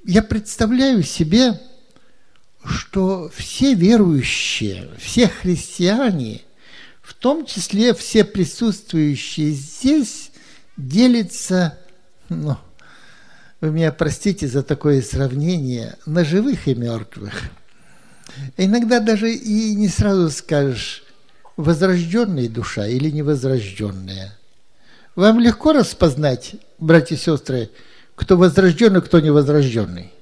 Я представляю себе, что все верующие, все христиане, в том числе все присутствующие здесь, делятся, вы меня простите за такое сравнение, на живых и мертвых. Иногда даже и не сразу скажешь, возрожденная душа или невозрожденная. Вам легко распознать, братья и сестры, кто возрожденный, кто невозрожденный?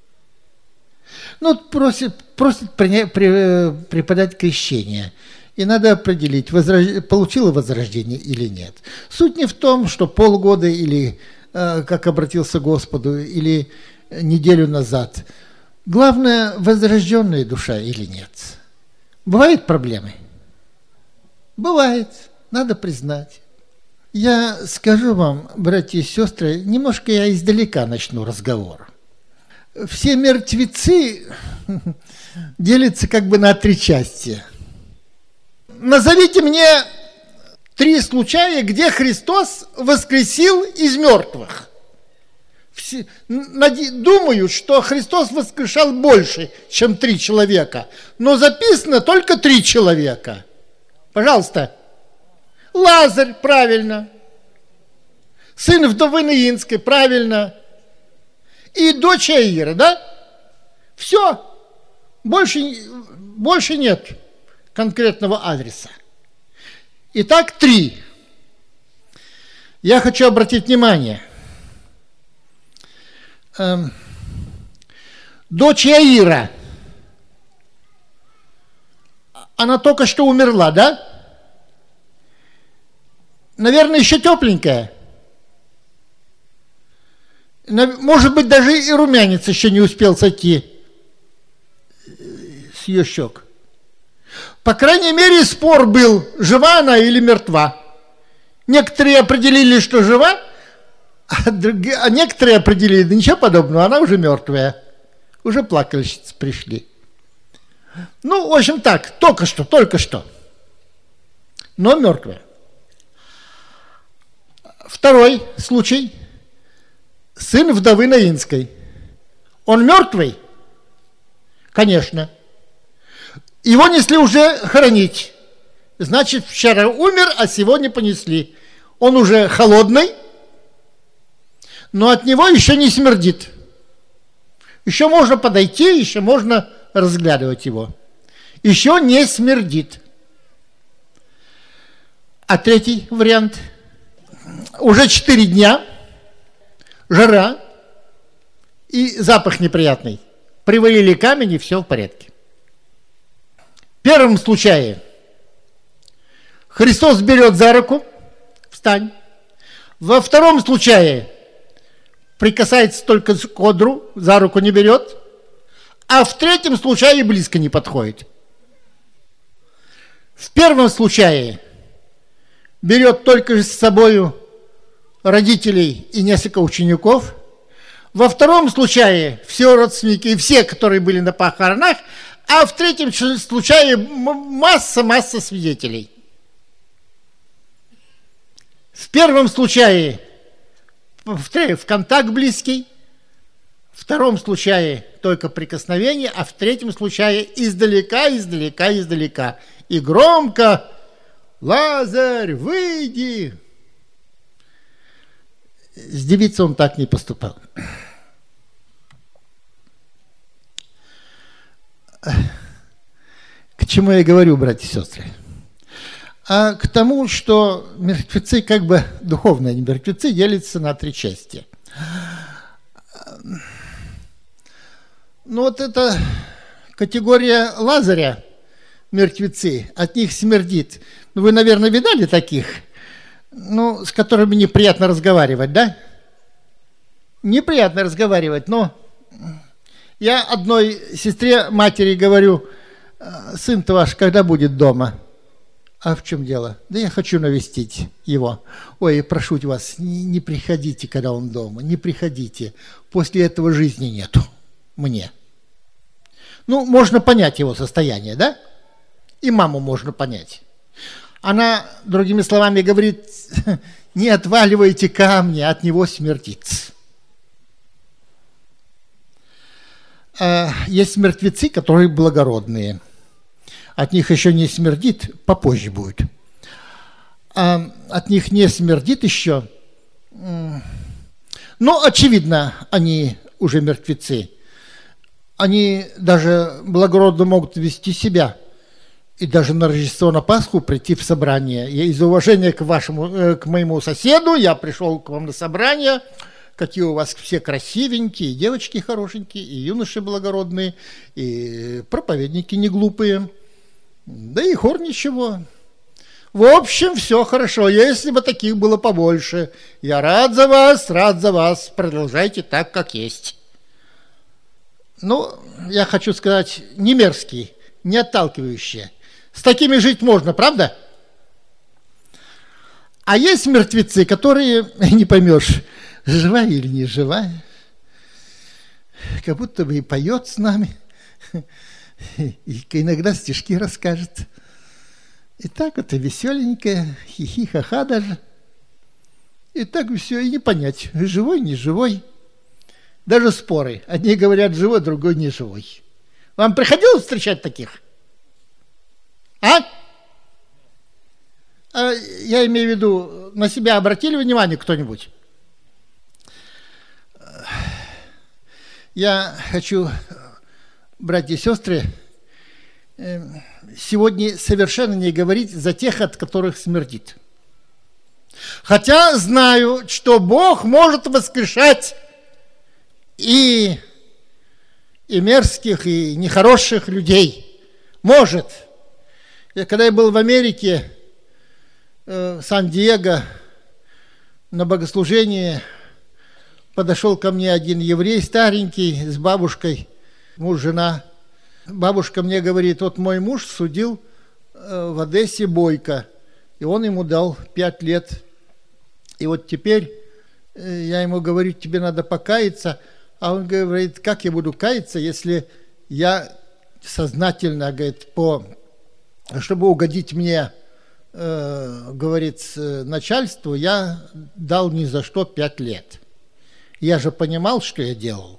Просит преподать крещение. И надо определить, получила возрождение или нет. Суть не в том, что полгода или как обратился к Господу, или неделю назад. Главное, возрожденная душа или нет. Бывают проблемы? Бывает, надо признать. Я скажу вам, братья и сестры, немножко я издалека начну разговор. Все мертвецы делятся как бы на 3 части. Назовите мне 3 случая, где Христос воскресил из мертвых. Думаю, что Христос воскрешал больше, чем 3 человека. Но записано только 3 человека. Пожалуйста. Лазарь, правильно. Сын вдовы Наинской, правильно. И дочь Иаира, да? Все. Больше нет конкретного адреса. Итак, 3. Я хочу обратить внимание. Дочь Иаира, она только что умерла, да? Наверное, еще тепленькая. Может быть, даже и румянец еще не успел сойти с ее щек. По крайней мере, спор был, жива она или мертва. Некоторые определили, что жива, а некоторые определили, да ничего подобного, она уже мертвая. Уже плакальщицы пришли. В общем так, только что. Но мертвая. Второй случай. Сын вдовы Наинской. Он мертвый? Конечно. Его несли уже хоронить. Значит, вчера умер, а сегодня понесли. Он уже холодный, но от него еще не смердит. Еще можно подойти, еще можно разглядывать его. Еще не смердит. А третий вариант. Уже 4 дня, жара и запах неприятный. Привалили камень, и все в порядке. В первом случае Христос берет за руку, встань. Во втором случае прикасается только к одру, за руку не берет. А в третьем случае близко не подходит. В первом случае берет только с собою родителей и несколько учеников. Во втором случае все родственники и все, которые были на похоронах. А в третьем случае масса свидетелей. В первом случае в контакт близкий. В втором случае только прикосновение, а в третьем случае издалека. И громко: «Лазарь, выйди!» С девицей он так не поступал. К чему я говорю, братья и сестры? А к тому, что мертвецы, как бы духовные мертвецы, делятся на 3 части. Это категория Лазаря, мертвецы, от них смердит. Вы, наверное, видали таких, с которыми неприятно разговаривать, да? Неприятно разговаривать, но я одной сестре, матери говорю: сын-то ваш когда будет дома? А в чем дело? Да я хочу навестить его. Ой, прошу вас, не приходите, когда он дома, не приходите. После этого жизни нету мне. Можно понять его состояние, да? И маму можно понять. Она, другими словами, говорит: не отваливайте камни, от него смердит. Есть мертвецы, которые благородные. От них еще не смердит, попозже будет. От них не смердит еще. Но, очевидно, они уже мертвецы. Они даже благородно могут вести себя. И даже на Рождество, на Пасху прийти в собрание. Я из уважения к моему соседу, я пришел к вам на собрание. Какие у вас все красивенькие, и девочки хорошенькие, и юноши благородные, и проповедники не глупые. Да и хор ничего. В общем, все хорошо, если бы таких было побольше. Я рад за вас, продолжайте так, как есть. Ну, я хочу сказать, не мерзкие, не отталкивающие. С такими жить можно, правда? А есть мертвецы, которые, не поймешь, живая или не живая, как будто бы и поет с нами, и иногда стишки расскажет. И так это веселенькое, хихи-ха-ха даже. И так все, и не понять, живой, не живой. Даже споры. Одни говорят живой, другой не живой. Вам приходилось встречать таких? Я имею в виду, на себя обратили внимание кто-нибудь? Я хочу, братья и сестры, сегодня совершенно не говорить за тех, от которых смердит. Хотя знаю, что Бог может воскрешать и мерзких, и нехороших людей. Может. Когда я был в Америке, в Сан-Диего, на богослужении, подошел ко мне один еврей старенький с бабушкой, муж, жена. Бабушка мне говорит, вот мой муж судил в Одессе Бойко, и он ему дал 5 лет. И вот теперь я ему говорю, тебе надо покаяться, а он говорит, как я буду каяться, если я сознательно, говорит, чтобы угодить мне, говорит, начальству, я дал ни за что 5 лет. Я же понимал, что я делал.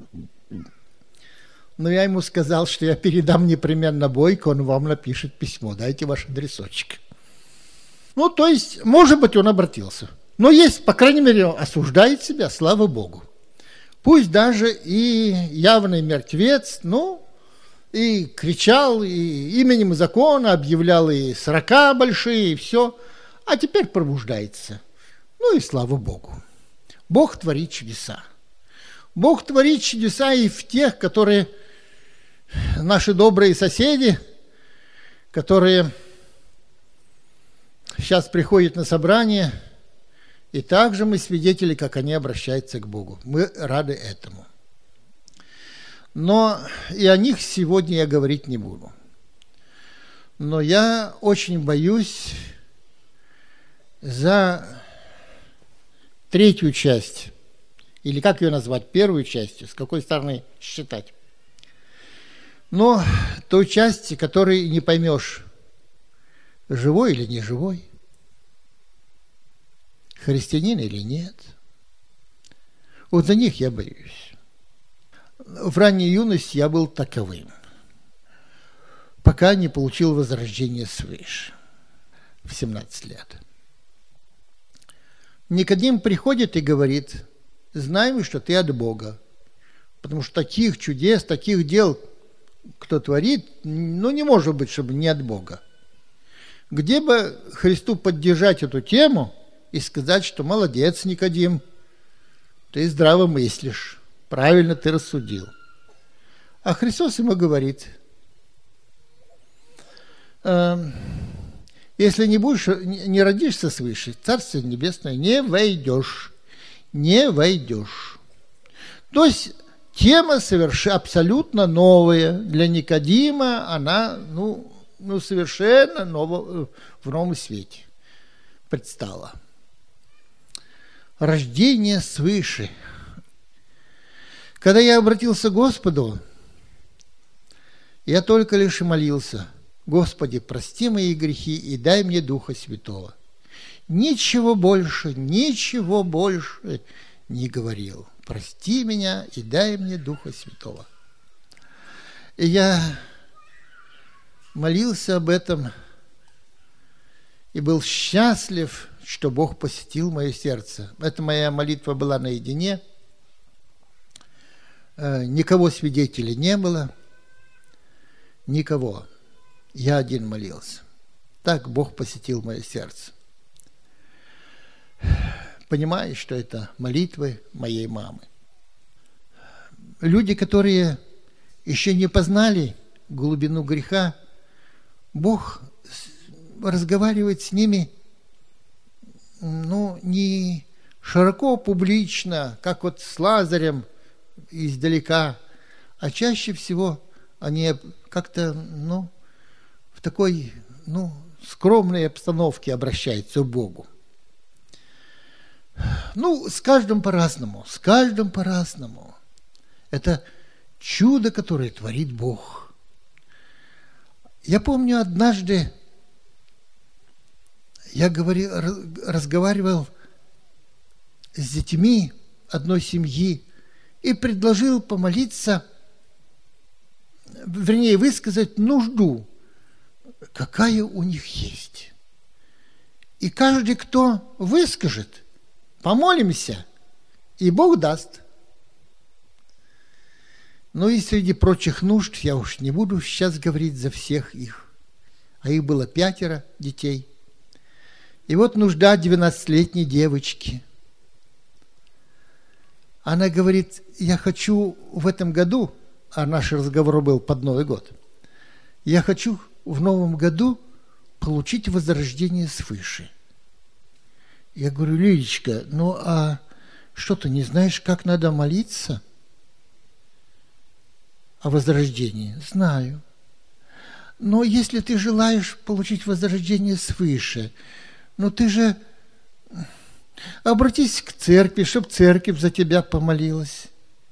Но я ему сказал, что я передам непременно Бойко, он вам напишет письмо, дайте ваш адресочек. Ну, то есть, может быть, он обратился. Но есть, по крайней мере, осуждает себя, слава Богу. Пусть даже и явный мертвец, ну, и кричал, и именем закона объявлял и 40 большие, и все. А теперь пробуждается. Ну и слава Богу. Бог творит чудеса. Бог творит чудеса и в тех, которые наши добрые соседи, которые сейчас приходят на собрание, и также мы свидетели, как они обращаются к Богу. Мы рады этому. Но и о них сегодня я говорить не буду. Но я очень боюсь за 3-ю часть, или как ее назвать, 1-ю частью, с какой стороны считать. Но той части, которой не поймешь, живой или не живой, христианин или нет. Вот за них я боюсь. В ранней юности я был таковым, пока не получил возрождение свыше в 17 лет. Никодим приходит и говорит, знаем, что ты от Бога, потому что таких чудес, таких дел, кто творит, ну не может быть, чтобы не от Бога. Где бы Христу поддержать эту тему и сказать, что молодец, Никодим, ты здраво мыслишь, правильно ты рассудил. А Христос ему говорит, если не родишься свыше, Царство Небесное не войдешь. Не войдешь. То есть тема абсолютно новая. Для Никодима она совершенно в новом свете предстала. Рождение свыше. Когда я обратился к Господу, я только лишь и молился: Господи, прости мои грехи и дай мне Духа Святого. Ничего больше не говорил. Прости меня и дай мне Духа Святого. И я молился об этом и был счастлив, что Бог посетил мое сердце. Эта моя молитва была наедине. Никого свидетелей не было. Никого. Я один молился. Так Бог посетил мое сердце. Понимаю, что это молитвы моей мамы. Люди, которые еще не познали глубину греха, Бог разговаривает с ними, не широко, публично, как вот с Лазарем издалека, а чаще всего они как-то, в такой, скромной обстановке обращаются к Богу. С каждым по-разному, Это чудо, которое творит Бог. Я помню, однажды я разговаривал с детьми одной семьи и предложил помолиться, вернее, высказать нужду, какая у них есть. И каждый, кто выскажет, помолимся, и Бог даст. И среди прочих нужд, я уж не буду сейчас говорить за всех их, а их было 5 детей. И вот нужда 12-летней девочки. Она говорит, я хочу в этом году, а наш разговор был под Новый год, я хочу в новом году получить возрождение свыше. Я говорю, Лилечка, а что ты не знаешь, как надо молиться о возрождении? Знаю. Но если ты желаешь получить возрождение свыше, ты же обратись к церкви, чтобы церковь за тебя помолилась.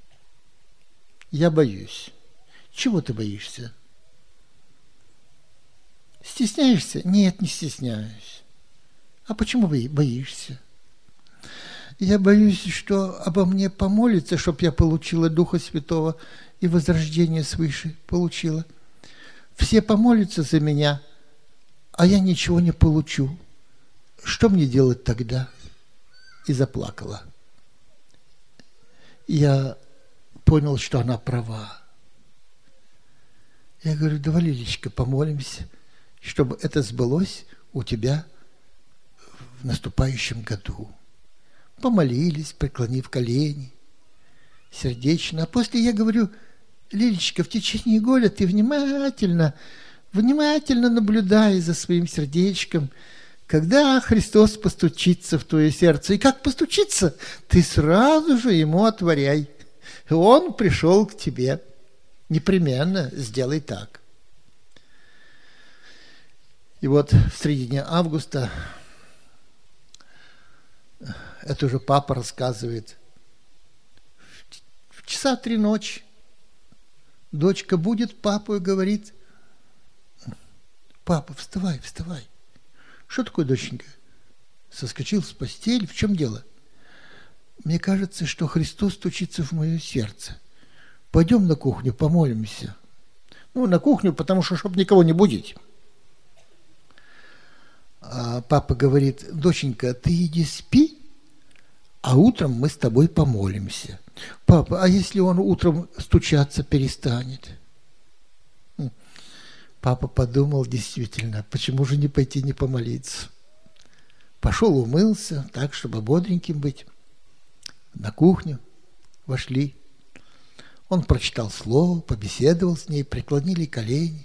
Я боюсь. Чего ты боишься? Стесняешься? Нет, не стесняюсь. А почему боишься? Я боюсь, что обо мне помолится, чтобы я получила Духа Святого и возрождение свыше получила. Все помолятся за меня, а я ничего не получу. Что мне делать тогда? И заплакала. Я понял, что она права. Я говорю, давай, Лилечка, помолимся, чтобы это сбылось у тебя в наступающем году. Помолились, преклонив колени, сердечно. А после я говорю, Лилечка, в течение года ты внимательно наблюдай за своим сердечком, когда Христос постучится в твое сердце. И как постучится, ты сразу же ему отворяй. Он пришел к тебе. Непременно сделай так. И вот в середине августа, это уже папа рассказывает, в 3 часа ночи дочка будет папу и говорит, папа, вставай. Что такое, доченька? Соскочил с постели, в чем дело? Мне кажется, что Христос стучится в мое сердце. Пойдем на кухню, помолимся. На кухню, потому что, чтобы никого не будить. А папа говорит, доченька, ты иди спи, а утром мы с тобой помолимся. Папа, а если он утром стучаться перестанет? Папа подумал, действительно, почему же не пойти не помолиться? Пошел, умылся, так, чтобы бодреньким быть. На кухню вошли. Он прочитал слово, побеседовал с ней, преклонили колени.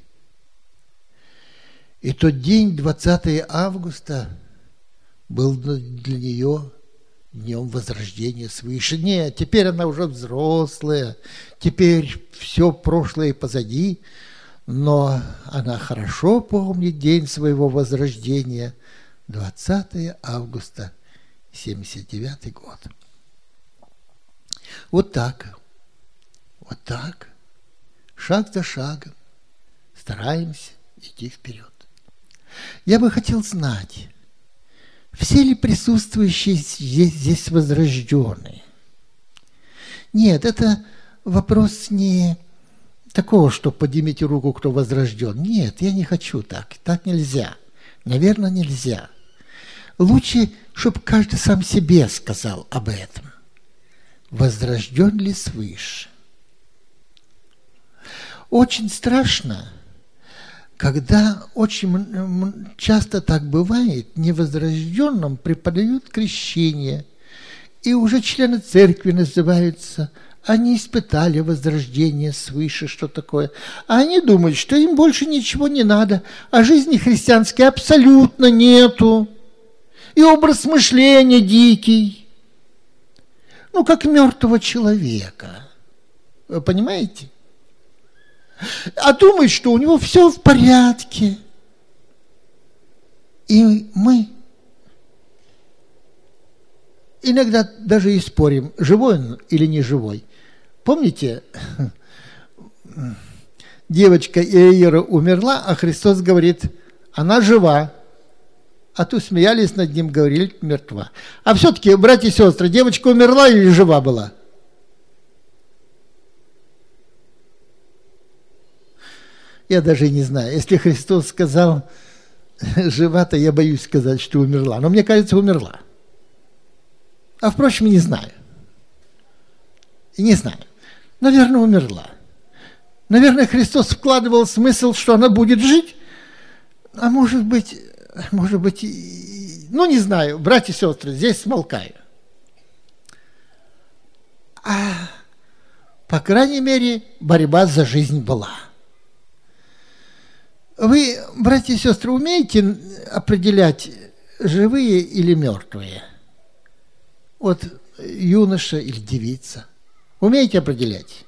И тот день, 20 августа, был для нее днем возрождения свыше. Нет, теперь она уже взрослая, теперь все прошлое позади, но она хорошо помнит день своего возрождения, 20 августа, 79 год. Вот так, шаг за шагом стараемся идти вперед. Я бы хотел знать, все ли присутствующие здесь возрожденные? Нет, это вопрос не такого, что поднимите руку, кто возрожден. Нет, я не хочу так. Так нельзя. Наверное, нельзя. Лучше, чтобы каждый сам себе сказал об этом. Возрожден ли свыше? Очень страшно, когда очень часто так бывает, невозрожденным преподают крещение, и уже члены церкви называются, они испытали возрождение свыше, что такое. А они думают, что им больше ничего не надо, а жизни христианской абсолютно нету. И образ мышления дикий. Ну, как мертвого человека. Вы понимаете? А думает, что у него все в порядке. И мы иногда даже и спорим, живой он или не живой. Помните, девочка Иаира умерла, а Христос говорит, она жива. А то смеялись над ним, говорили, мертва. А все-таки, братья и сестры, девочка умерла или жива была? Я даже не знаю. Если Христос сказал, жива, то я боюсь сказать, что умерла. Но мне кажется, умерла. А впрочем, не знаю. И не знаю. Наверное, умерла. Наверное, Христос вкладывал смысл, что она будет жить. А может быть, ну, не знаю, братья и сестры, здесь смолкаю. А, по крайней мере, борьба за жизнь была. Вы, братья и сестры, умеете определять, живые или мертвые? Вот юноша или девица. Умеете определять?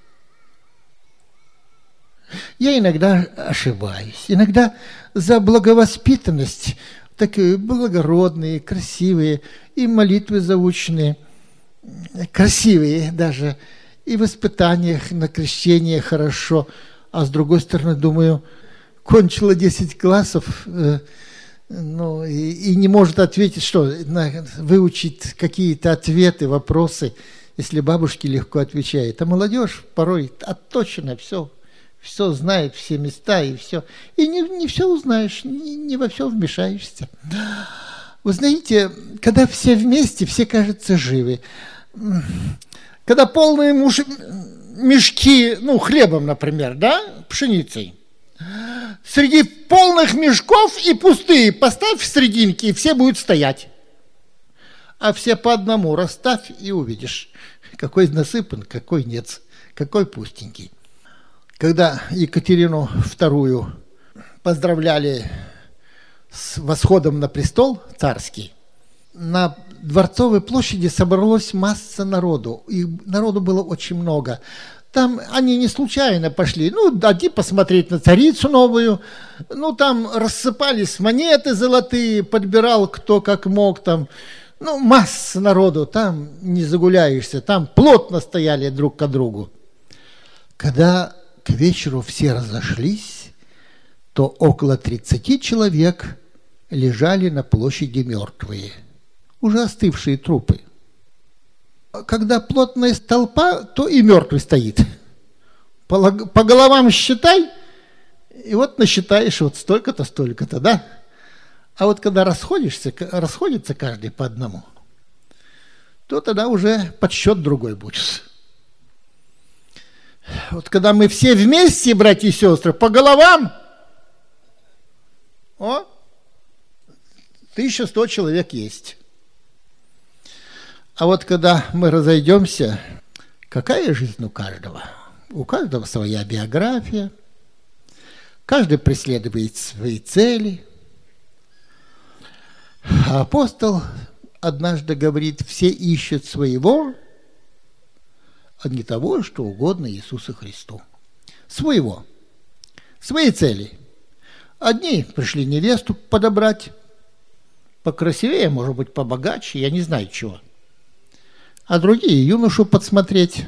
Я иногда ошибаюсь. Иногда за благовоспитанность, такие благородные, красивые, и молитвы заученные, красивые даже, и в испытаниях на крещение хорошо. А с другой стороны, думаю, кончила 10 классов, ну, и не может ответить, что выучить какие-то ответы, вопросы, если бабушки легко отвечают. А молодежь порой отточена, все знает, все места и все. И не все узнаешь, не во все вмешаешься. Вы знаете, когда все вместе, все кажутся живы. Когда полные мешки, ну, хлебом, например, да, пшеницей. Среди полных мешков и пустые поставь в серединке, и все будут стоять. А все по одному расставь, и увидишь, какой насыпан, какой нет, какой пустенький. Когда Екатерину II поздравляли с восходом на престол царский, на Дворцовой площади собралась масса народу, и народу было очень много. Там они не случайно пошли, ну, одни посмотреть на царицу новую, ну, там рассыпались монеты золотые, подбирал кто как мог, там, ну, масса народу, там не загуляешься, там плотно стояли друг к другу. Когда к вечеру все разошлись, то около 30 человек лежали на площади мертвые, уже остывшие трупы. Когда плотная толпа, то и мертвый стоит. По головам считай, и вот насчитаешь вот столько-то, столько-то, да? А вот когда расходится каждый по одному, то тогда уже подсчет другой будет. Вот когда мы все вместе, братья и сестры, по головам, 1100 человек есть. А вот когда мы разойдемся, какая жизнь у каждого? У каждого своя биография, каждый преследует свои цели. А апостол однажды говорит, все ищут своего, а не того, что угодно Иисусу Христу. Своего, свои цели. Одни пришли невесту подобрать, покрасивее, может быть, побогаче, я не знаю чего. А другие юношу подсмотреть.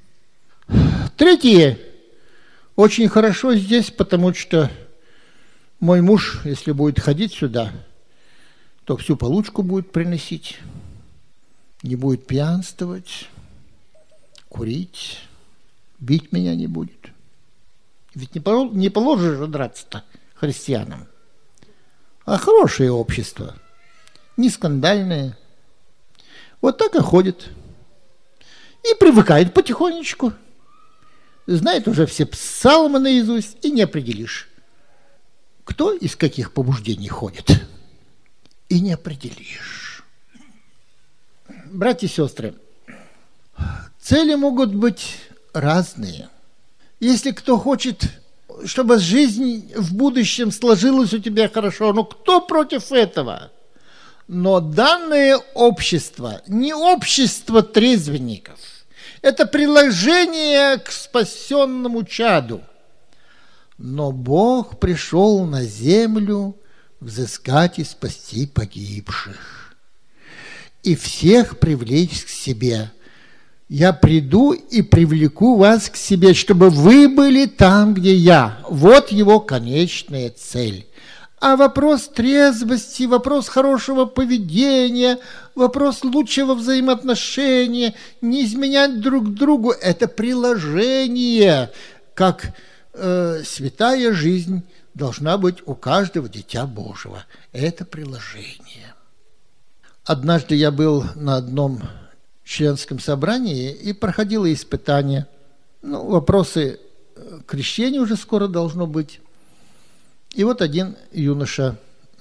Третьи очень хорошо здесь, потому что мой муж, если будет ходить сюда, то всю получку будет приносить, не будет пьянствовать, курить, бить меня не будет. Ведь не положено же драться-то христианам. А хорошее общество, не скандальное. Вот так и ходит. И привыкает потихонечку. Знает уже все псалмы наизусть, и не определишь, кто из каких побуждений ходит. И не определишь. Братья и сестры, цели могут быть разные. Если кто хочет, чтобы жизнь в будущем сложилась у тебя хорошо, ну кто против этого? Но данное общество не общество трезвенников. Это приложение к спасенному чаду. Но Бог пришел на землю взыскать и спасти погибших. И всех привлечь к себе. Я приду и привлеку вас к себе, чтобы вы были там, где я. Вот его конечная цель. А вопрос трезвости, вопрос хорошего поведения, вопрос лучшего взаимоотношения, не изменять друг другу – это приложение, как святая жизнь должна быть у каждого дитя Божьего. Это приложение. Однажды я был на одном членском собрании и проходило испытание. Вопросы крещения уже скоро должно быть. И вот один юноша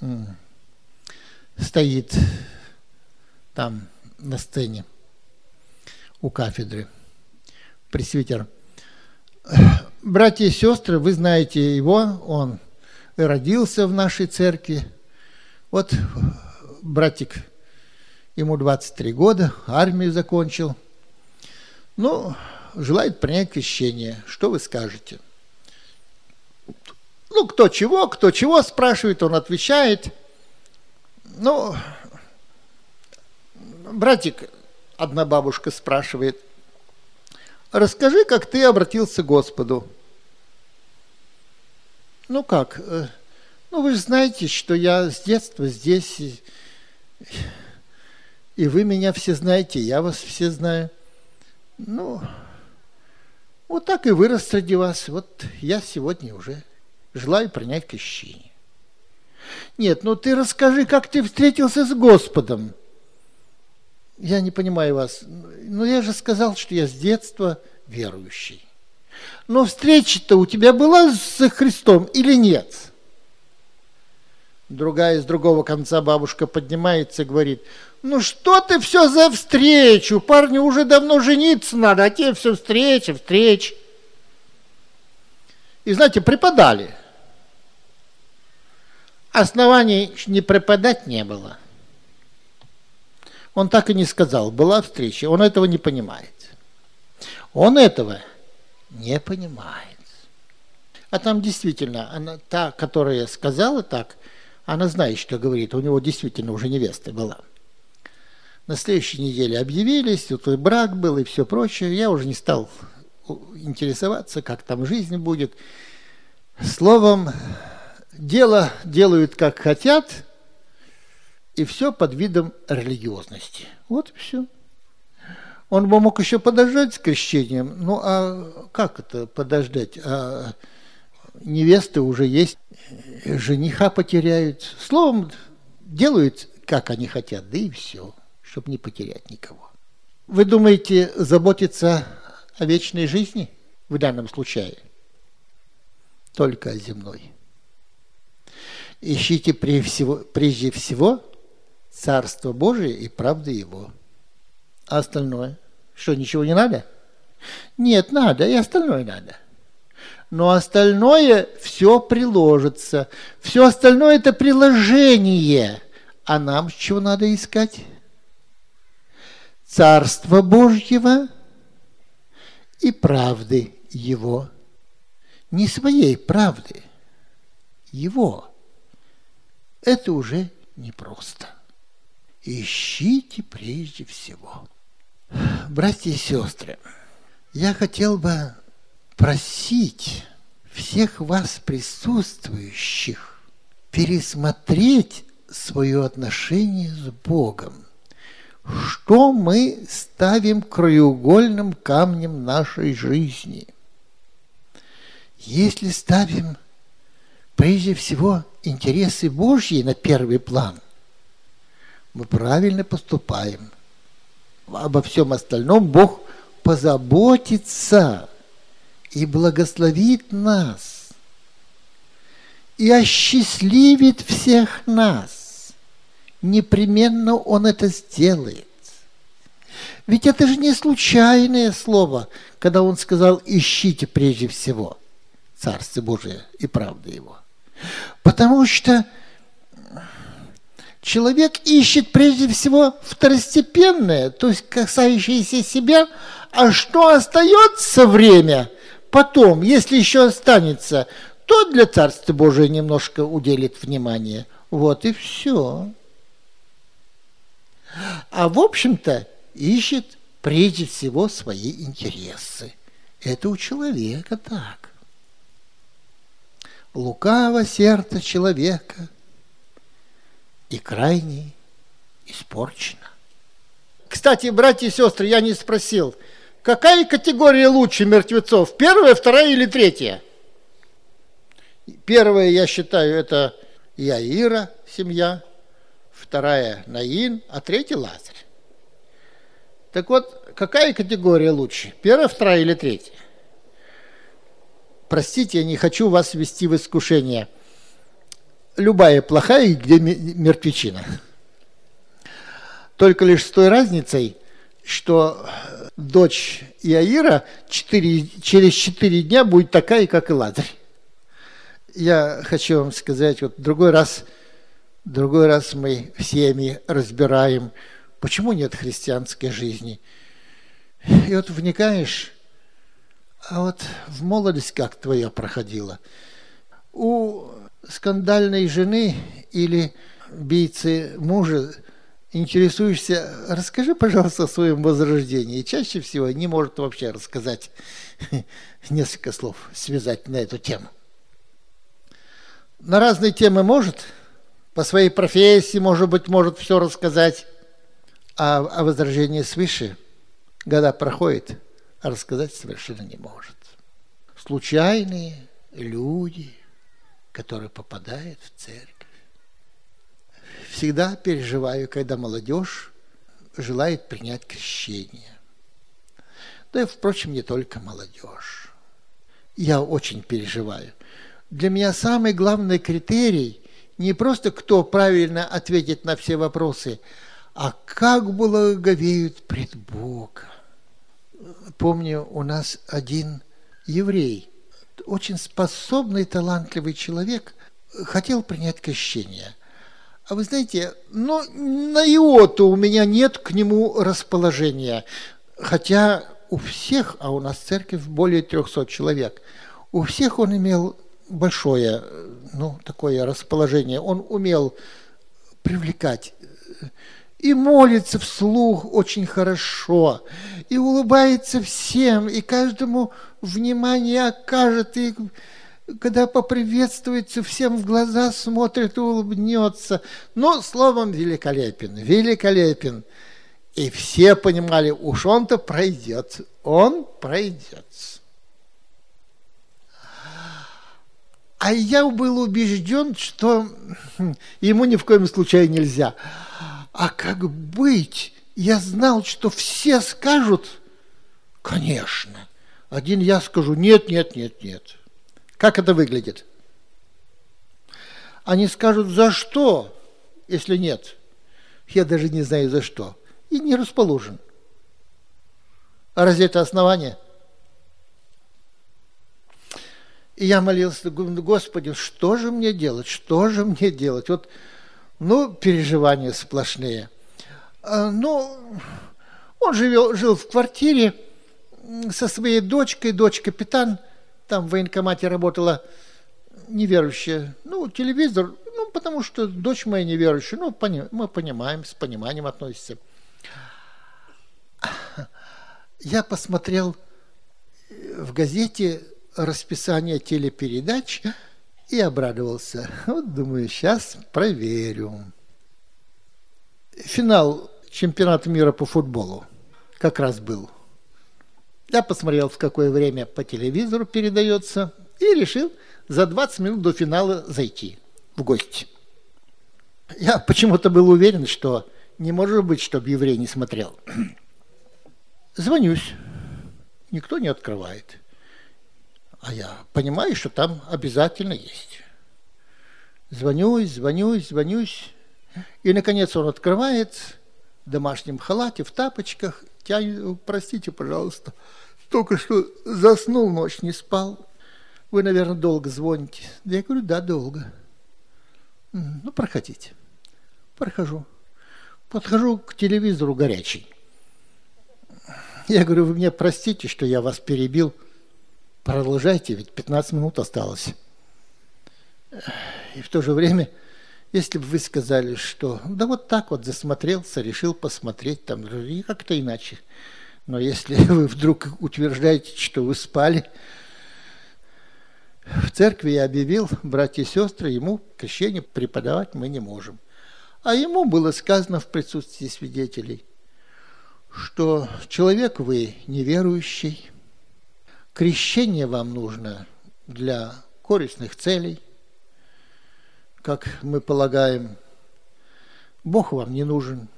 стоит там на сцене у кафедры, пресвитер. Братья и сестры, вы знаете его, он родился в нашей церкви. Вот братик, ему 23 года, армию закончил. Желает принять крещение. Что вы скажете? Кто чего спрашивает, он отвечает. Братик, одна бабушка спрашивает, расскажи, как ты обратился к Господу. Как? Вы же знаете, что я с детства здесь, и вы меня все знаете, я вас все знаю. Вот так и вырос среди вас. Вот я сегодня уже желаю принять крещение. Нет, ты расскажи, как ты встретился с Господом. Я не понимаю вас. Я же сказал, что я с детства верующий. Но встреча-то у тебя была с Христом или нет? Другая с другого конца бабушка поднимается и говорит, что ты все за встречу? Парню уже давно жениться надо, а тебе все встреча. И знаете, преподали. Оснований не преподать не было. Он так и не сказал, была встреча. Он этого не понимает. Он этого не понимает. А там действительно, она, та, которая сказала так, она знает, что говорит. У него действительно уже невеста была. На следующей неделе объявились, тут и брак был, и все прочее. Я уже не стал интересоваться, как там жизнь будет. Словом, дело делают как хотят, и все под видом религиозности. Вот и все. Он бы мог еще подождать с крещением. А как это подождать? А невесты уже есть, жениха потеряют. Словом, делают, как они хотят, да и все, чтобы не потерять никого. Вы думаете заботиться о вечной жизни в данном случае? Только о земной. Ищите прежде всего Царство Божие и правды Его. А остальное? Что, ничего не надо? Нет, надо, и остальное надо. Но остальное все приложится. Все остальное это приложение. А нам чего надо искать? Царство Божьего и правды Его. Не своей правды, Его. Это уже непросто. Ищите прежде всего. Братья и сестры, я хотел бы просить всех вас присутствующих пересмотреть свое отношение с Богом. Что мы ставим краеугольным камнем нашей жизни? Если ставим прежде всего интересы Божьи на первый план, мы правильно поступаем. Обо всем остальном Бог позаботится и благословит нас, и осчастливит всех нас. Непременно Он это сделает. Ведь это же не случайное слово, когда Он сказал: ищите прежде всего Царство Божие и правду Его. Потому что человек ищет прежде всего второстепенное, то есть касающееся себя, а что остается время потом, если еще останется, то для Царства Божия немножко уделит внимание. Вот и все. А в общем-то ищет прежде всего свои интересы. Это у человека так. Лукаво сердце человека и крайне испорчено. Кстати, братья и сестры, я не спросил, какая категория лучше мертвецов? Первая, вторая или третья? Первая, я считаю, это Иаира, семья. Вторая Наин, а третья Лазарь. Так вот, какая категория лучше? Первая, вторая или третья? Простите, я не хочу вас ввести в искушение. Любая плохая, где мертвечина. Только лишь с той разницей, что дочь Иаира через 4 дня будет такая, как и Лазарь. Я хочу вам сказать, вот другой раз мы всеми разбираем, почему нет христианской жизни. И вот вникаешь, а вот в молодость как твоя проходила? У скандальной жены или бийцы мужа интересуешься, расскажи, пожалуйста, о своем возрождении. И чаще всего не может вообще рассказать, несколько слов связать на эту тему. На разные темы может, по своей профессии, может быть, может все рассказать, а о возрождении свыше года проходит, а рассказать совершенно не может. Случайные люди, которые попадают в церковь. Всегда переживаю, когда молодежь желает принять крещение. Да и, впрочем, не только молодежь. Я очень переживаю. Для меня самый главный критерий не просто кто правильно ответит на все вопросы, а как благоговеют пред Богом. Помню, у нас один еврей, очень способный, талантливый человек, хотел принять крещение. А вы знаете, на иоту у меня нет к нему расположения. Хотя у всех, а у нас церковь более 300 человек, у всех он имел большое, такое расположение. Он умел привлекать и молится вслух очень хорошо, и улыбается всем, и каждому внимание окажет, и когда поприветствуется, всем в глаза смотрит и улыбнется. Словом, великолепен. И все понимали, уж он-то пройдет, он пройдет. А я был убежден, что ему ни в коем случае нельзя. А как быть? Я знал, что все скажут, конечно. Один я скажу, нет. Как это выглядит? Они скажут, за что, если нет? Я даже не знаю, за что. И не расположен. А разве это основание? И я молился, Господи, что же мне делать? Вот, переживания сплошные. Он жил в квартире со своей дочкой, дочь капитан, там в военкомате работала неверующая. Телевизор, потому что дочь моя неверующая, мы понимаем, с пониманием относимся. Я посмотрел в газете расписание телепередач и обрадовался. Вот думаю, сейчас проверю. Финал чемпионата мира по футболу как раз был. Я посмотрел, в какое время по телевизору передается И решил за 20 минут до финала зайти в гости. Я почему-то был уверен, что не может быть, чтобы еврей не смотрел. Звонюсь. Никто не открывает. А я понимаю, что там обязательно есть. Звонюсь. И, наконец, он открывает в домашнем халате, в тапочках. Простите, пожалуйста, только что заснул, ночь не спал. Вы, наверное, долго звоните. Я говорю, да, долго. Ну, проходите. Прохожу. Подхожу к телевизору горячий. Я говорю, вы меня простите, что я вас перебил. Продолжайте, ведь 15 минут осталось. И в то же время, если бы вы сказали, что да вот так вот засмотрелся, решил посмотреть там, и как-то иначе. Но если вы вдруг утверждаете, что вы спали, в церкви я объявил, братья и сестры, ему крещение преподавать мы не можем. А ему было сказано в присутствии свидетелей, что человек вы неверующий, крещение вам нужно для корыстных целей, как мы полагаем, Бог вам не нужен.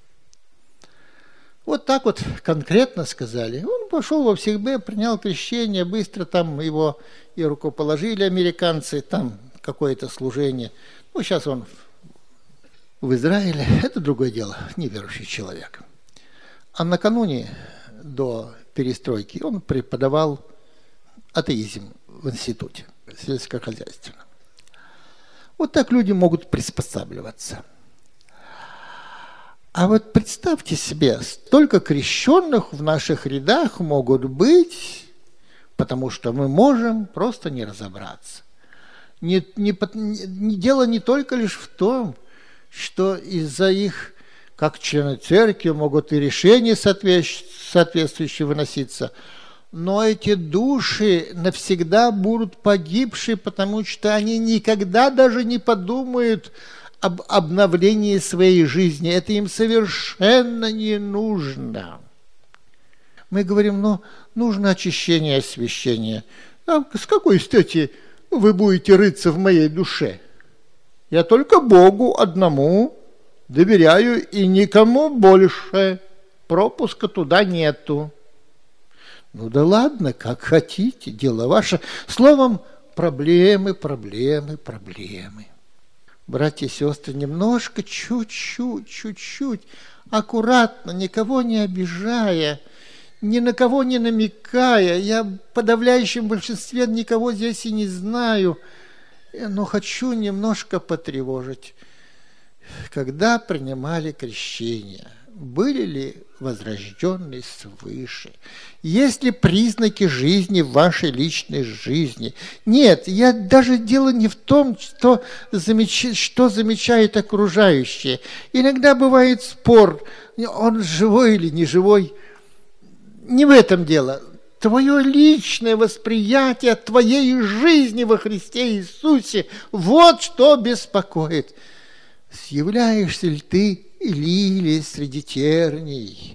Вот так вот конкретно сказали. Он пошел во всех принял крещение, быстро там его и рукоположили американцы, там какое-то служение. Ну, сейчас он в Израиле, это другое дело, неверующий человек. А накануне, до перестройки, он преподавал атеизм в институте сельскохозяйственном. Вот так люди могут приспосабливаться. А вот представьте себе, столько крещенных в наших рядах могут быть, потому что мы можем просто не разобраться. Дело не только лишь в том, что из-за их, как члены церкви, могут и решения соответствующие выноситься, но эти души навсегда будут погибшие, потому что они никогда даже не подумают об обновлении своей жизни. Это им совершенно не нужно. Мы говорим, нужно очищение, освящение. А с какой стати вы будете рыться в моей душе? Я только Богу одному доверяю и никому больше. Пропуска туда нету. Ну да ладно, как хотите, дело ваше. Словом, проблемы. Братья и сестры, немножко, чуть-чуть, аккуратно, никого не обижая, ни на кого не намекая. Я в подавляющем большинстве никого здесь и не знаю, но хочу немножко потревожить. Когда принимали крещение, были ли возрожденные свыше? Есть ли признаки жизни в вашей личной жизни? Нет, даже дело не в том, что замечают окружающие. Иногда бывает спор, он живой или не живой. Не в этом дело. Твое личное восприятие твоей жизни во Христе Иисусе, вот что беспокоит. Являешься ли ты лилией среди терней?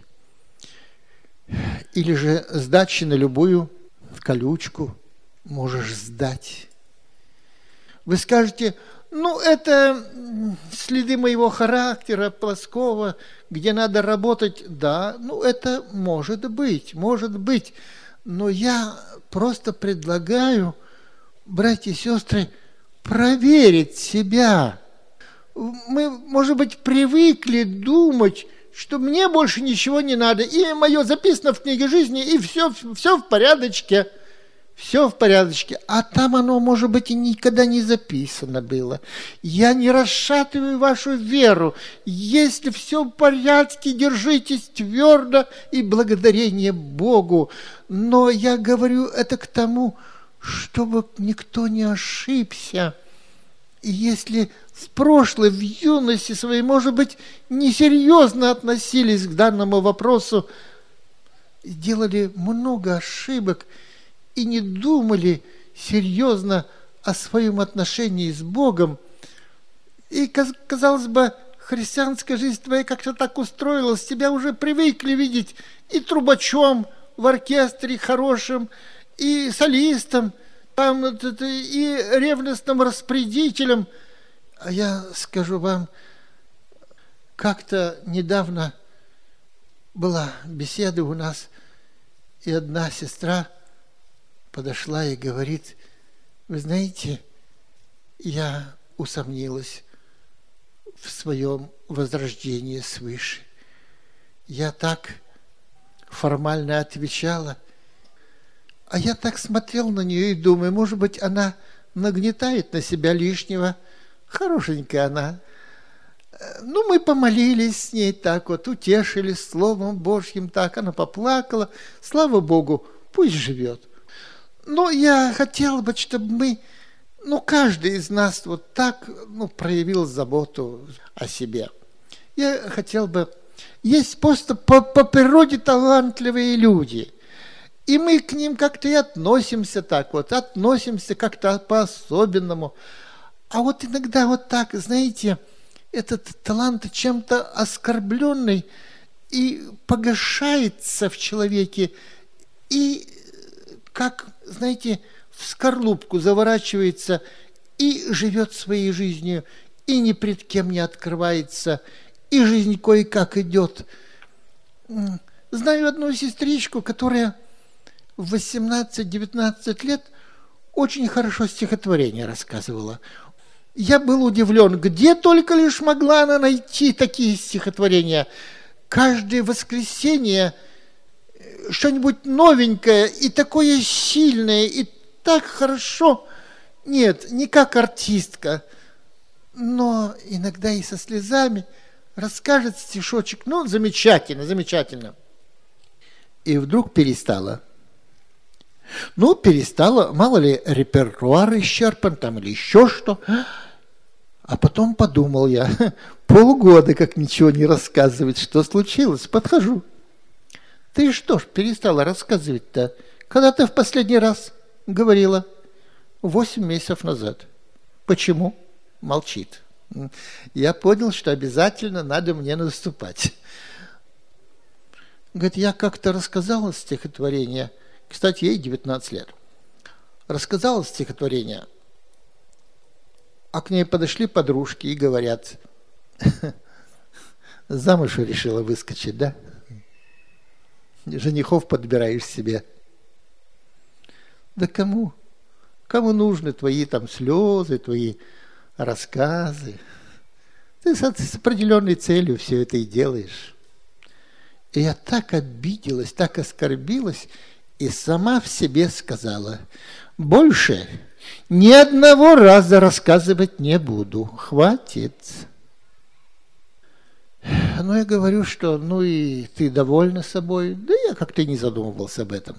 Или же сдачи на любую колючку можешь сдать? Вы скажете, это следы моего характера плоского, где надо работать. Да, это может быть. Но я просто предлагаю, братья и сестры, проверить себя. Мы, может быть, привыкли думать, что мне больше ничего не надо, и мое записано в книге жизни, и все в порядочке. Все в порядочке. А там оно, может быть, и никогда не записано было. Я не расшатываю вашу веру. Если все в порядке, держитесь твердо и благодарение Богу. Но я говорю это к тому, чтобы никто не ошибся. И если в прошлой, в юности своей, может быть, несерьезно относились к данному вопросу, делали много ошибок и не думали серьезно о своем отношении с Богом, и, казалось бы, христианская жизнь твоя как-то так устроилась, тебя уже привыкли видеть и трубачом в оркестре хорошим, и солистом, Там и ревностным распорядителем. А я скажу вам, как-то недавно была беседа у нас, и одна сестра подошла и говорит: вы знаете, я усомнилась в своем возрождении свыше. Я так формально отвечала, а я так смотрел на нее и думаю, может быть, она нагнетает на себя лишнего. Хорошенькая она. Ну, мы помолились с ней так вот, утешились Словом Божьим так. Она поплакала. Слава Богу, пусть живет. Но я хотел бы, чтобы мы, каждый из нас вот так, проявил заботу о себе. Я хотел бы... Есть просто по природе талантливые люди. И мы к ним как-то и относимся так вот, относимся как-то по-особенному. А вот иногда вот так, знаете, этот талант чем-то оскорбленный и погашается в человеке, и как, знаете, в скорлупку заворачивается и живет своей жизнью, и ни пред кем не открывается, и жизнь кое-как идет. Знаю одну сестричку, которая в 18-19 лет очень хорошо стихотворение рассказывала. Я был удивлен, где только лишь могла она найти такие стихотворения. Каждое воскресенье что-нибудь новенькое и такое сильное, и так хорошо. Нет, не как артистка, но иногда и со слезами расскажет стишочек. Замечательно, замечательно. И вдруг перестала. Перестала, мало ли, репертуар исчерпан там или еще что. А потом подумал я, полгода как ничего не рассказывать, что случилось. Подхожу. Ты что ж перестала рассказывать-то? Когда ты в последний раз говорила? 8 месяцев назад. Почему? Молчит. Я понял, что обязательно надо мне наступать. Говорит, я как-то рассказала стихотворение. Кстати, ей 19 лет. Рассказала стихотворение. А к ней подошли подружки и говорят: замуж решила выскочить, да? Женихов подбираешь себе. Да кому? Кому нужны твои там слезы, твои рассказы? Ты с определенной целью все это и делаешь. И я так обиделась, так оскорбилась, и сама в себе сказала: больше ни одного раза рассказывать не буду. Хватит. Я говорю, что и ты довольна собой. Да я как-то не задумывался об этом.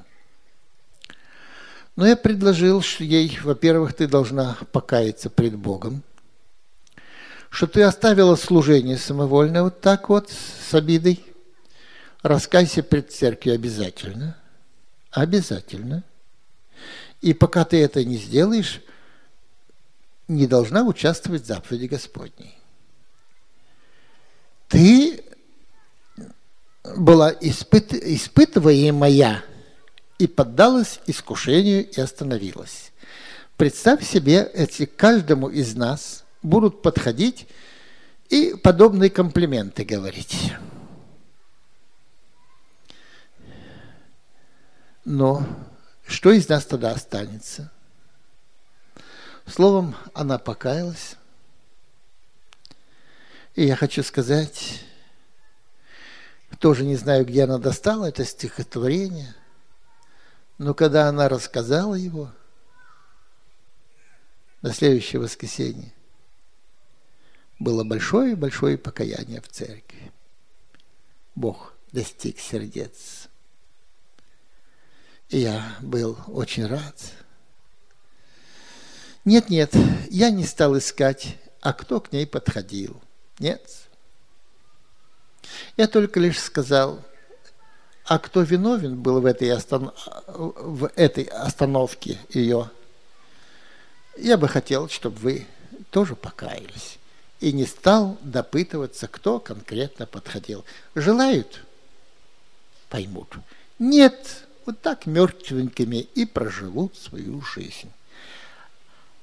Но я предложил что ей, во-первых, ты должна покаяться пред Богом, что ты оставила служение самовольно вот так вот, с обидой. Раскайся пред церковью обязательно. Обязательно. И пока ты это не сделаешь, не должна участвовать в заповеди Господней. Ты была испытываемая и поддалась искушению и остановилась. Представь себе, если каждому из нас будут подходить и подобные комплименты говорить. Но что из нас тогда останется? Словом, она покаялась. И я хочу сказать, тоже не знаю, где она достала это стихотворение, но когда она рассказала его на следующее воскресенье, было большое-большое покаяние в церкви. Бог достиг сердец. И я был очень рад. Нет, я не стал искать, а кто к ней подходил. Нет. Я только лишь сказал, а кто виновен был в этой остановке ее, я бы хотел, чтобы вы тоже покаялись. И не стал допытываться, кто конкретно подходил. Желают – поймут. Нет, вот так мертвенькими и проживут свою жизнь.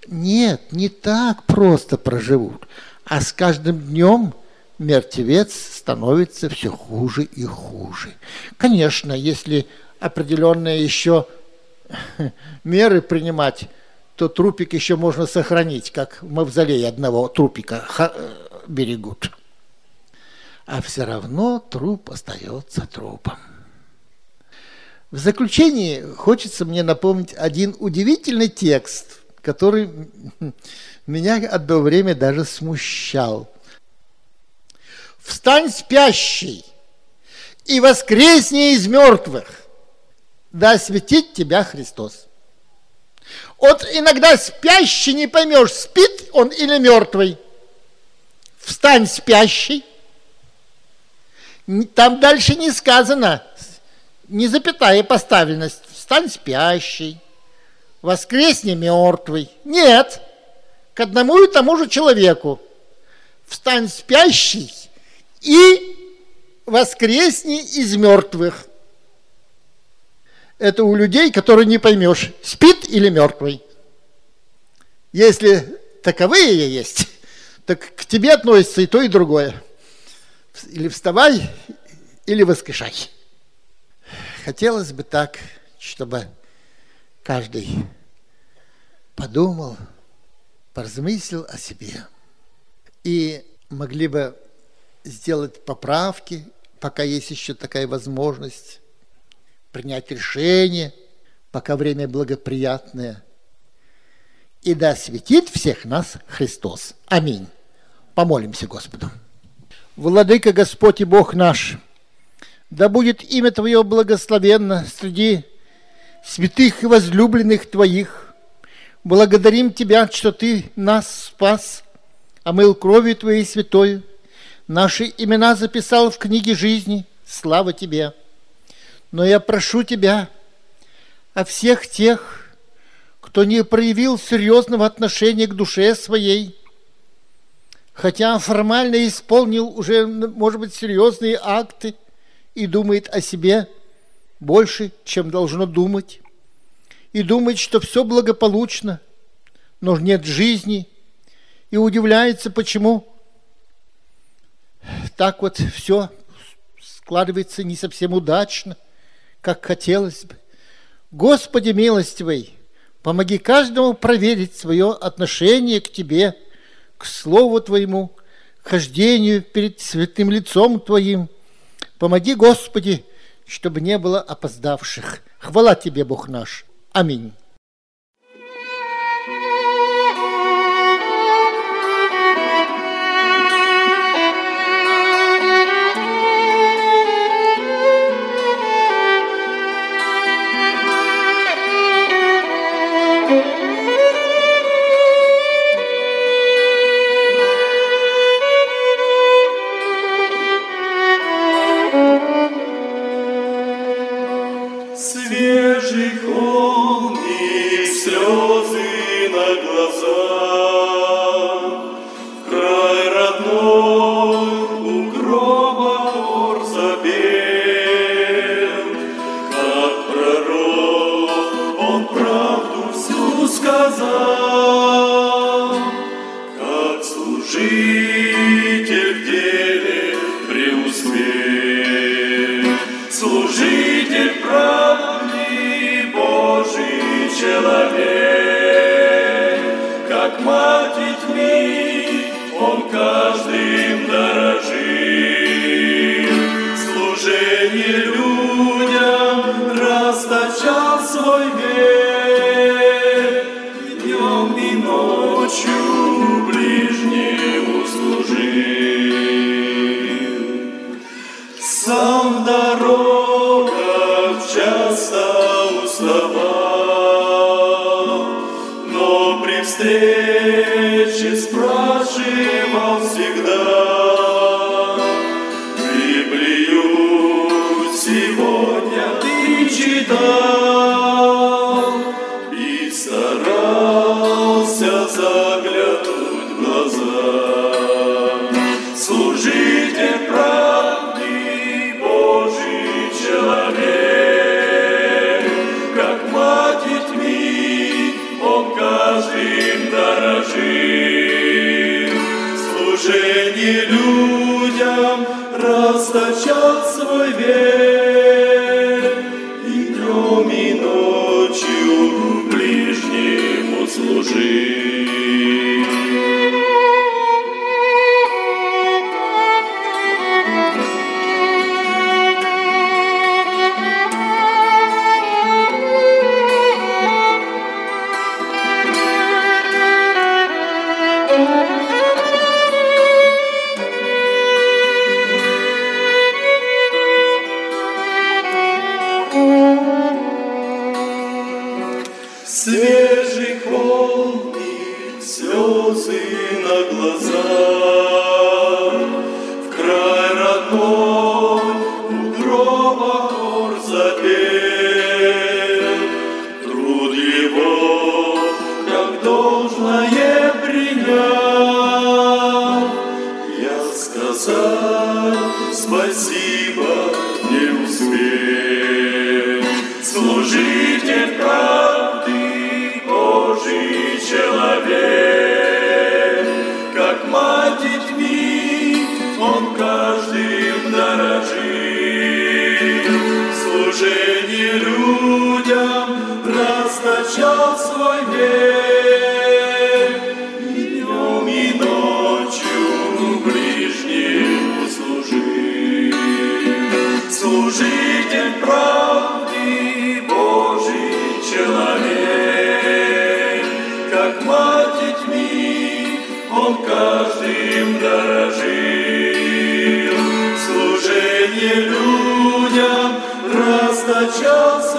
Нет, не так просто проживут, а с каждым днем мертвец становится все хуже и хуже. Конечно, если определенные еще меры принимать, то трупик еще можно сохранить, как в мавзолее одного трупика берегут. А все равно труп остается трупом. В заключении хочется мне напомнить один удивительный текст, который меня одно время даже смущал. «Встань, спящий, и воскресни из мертвых, да осветит тебя Христос». Вот иногда спящий не поймешь, спит он или мертвый. «Встань, спящий». Там дальше не сказано, не запятая поставленность. «Встань, спящий, воскресни, мертвый». Нет, к одному и тому же человеку. «Встань, спящий, и воскресни из мертвых». Это у людей, которые не поймешь, спит или мертвый. Если таковые есть, так к тебе относится и то, и другое. Или вставай, или воскрешай. Хотелось бы так, чтобы каждый подумал, поразмыслил о себе. И могли бы сделать поправки, пока есть еще такая возможность, принять решение, пока время благоприятное. И да светит всех нас Христос. Аминь. Помолимся Господу. Владыка Господь и Бог наш, да будет имя Твое благословенно среди святых и возлюбленных Твоих. Благодарим Тебя, что Ты нас спас, омыл кровью Твоей святой, наши имена записал в книге жизни. Слава Тебе! Но я прошу Тебя о всех тех, кто не проявил серьезного отношения к душе своей, хотя формально исполнил уже, может быть, серьезные акты и думает о себе больше, чем должно думать, и думает, что все благополучно, но нет жизни, и удивляется, почему так вот все складывается не совсем удачно, как хотелось бы. Господи милостивый, помоги каждому проверить свое отношение к Тебе, к Слову Твоему, к хождению перед святым лицом Твоим. Помоги, Господи, чтобы не было опоздавших. Хвала Тебе, Бог наш. Аминь. Свежий холмик, слезы на глазах, в край родной у гроба хор запел. Как пророк он правду всю сказал, как служитель в деле преуспел. Служитель правды, Божий человек, как мать детьми, он каждым дорожил. Служение людям расточал свой век, и днем и ночью ближнему служил. Сам в дорогах часто уставал, но при встрече спрашивал всегда: Библию сегодня ты читал? И старался заглянуть в глаза. Служитель правды, Божий человек, как мать детьми, он каждым служение людям расточал свой век, и днем, и ночью ближнему служить. Свежих волн слезы на глазах, в край родной у гроба хор запел. Труд его, как должное принял, я сказать спасибо не успел. Служитель правды, Божий человек, как мать детьми, он каждым дорожил. Служение людям расточал свой век, и днем, и ночью ближнему служил. Служитель правды, Божий человек, как мать детьми, он каждым дорожил. Служение людям расточал